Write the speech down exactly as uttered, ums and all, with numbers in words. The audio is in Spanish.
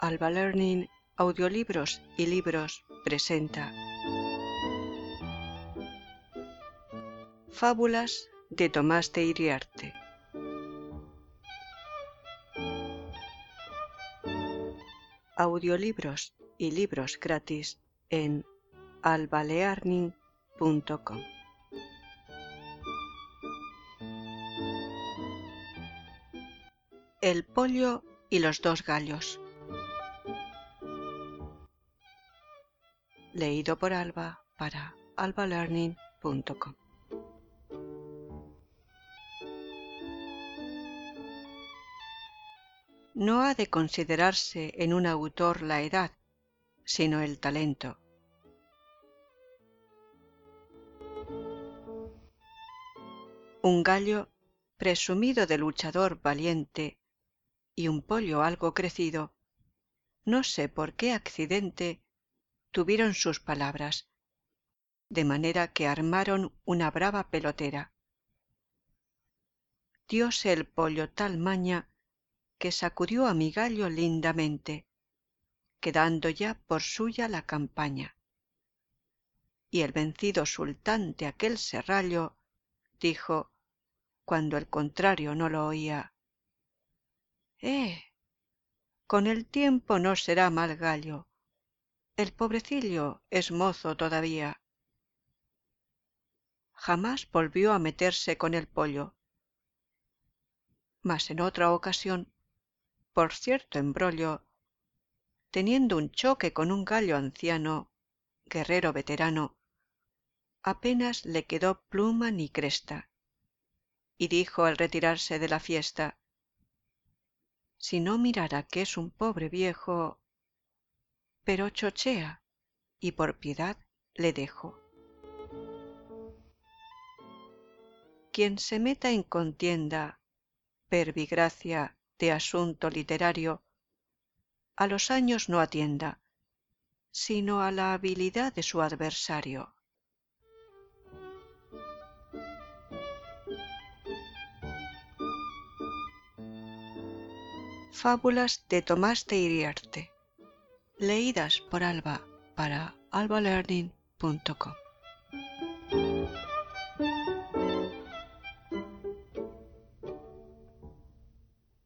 Alba Learning Audiolibros y Libros presenta Fábulas de Tomás de Iriarte. Audiolibros y libros gratis en alba learning punto com. El pollo y los dos gallos. Leído por Alba para alba learning punto com. No ha de considerarse en un autor la edad, sino el talento. Un gallo, presumido de luchador valiente, y un pollo algo crecido, no sé por qué accidente, tuvieron sus palabras, de manera que armaron una brava pelotera. Dióse el pollo tal maña que sacudió a mi gallo lindamente, quedando ya por suya la campaña. Y el vencido sultán de aquel serrallo dijo, cuando el contrario no lo oía: «Eh, con el tiempo no será mal gallo, el pobrecillo es mozo todavía». Jamás volvió a meterse con el pollo, mas en otra ocasión, por cierto embrollo, teniendo un choque con un gallo anciano, guerrero veterano, apenas le quedó pluma ni cresta, y dijo al retirarse de la fiesta: «Si no mirara que es un pobre viejo, pero chochea, y por piedad le dejo». Quien se meta en contienda, verbigracia de asunto literario, a los años no atienda, sino a la habilidad de su adversario. Fábulas de Tomás de Iriarte, leídas por Alba para alba learning punto com.